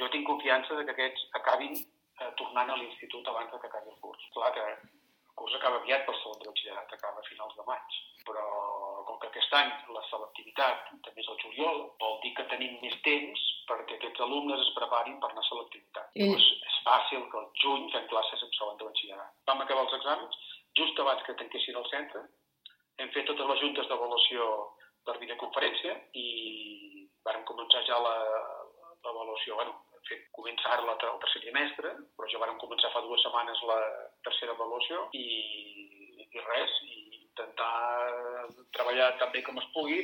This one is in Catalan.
jo tinc confiança que aquests acabin tornant a l'institut abans que acabi el curs. Clar que el curs acaba aviat pel segon de batxillerat, acaba a finals de maig, però com que aquest any la selectivitat també és al juliol, vol dir que tenim més temps perquè aquests alumnes es preparin per anar a selectivitat. Llavors és fàcil que al juny fem classes en segon de batxillerat. Vam acabar els exàmens just abans que tanquessin el centre, hem fet totes les juntes d'avaluació per videoconferència i vàrem començar ja l'avaluació. Començar ara el tercer trimestre, però ja vàrem començar fa 2 setmanes la tercera avaluació i res, i intentar treballar tan bé com es pugui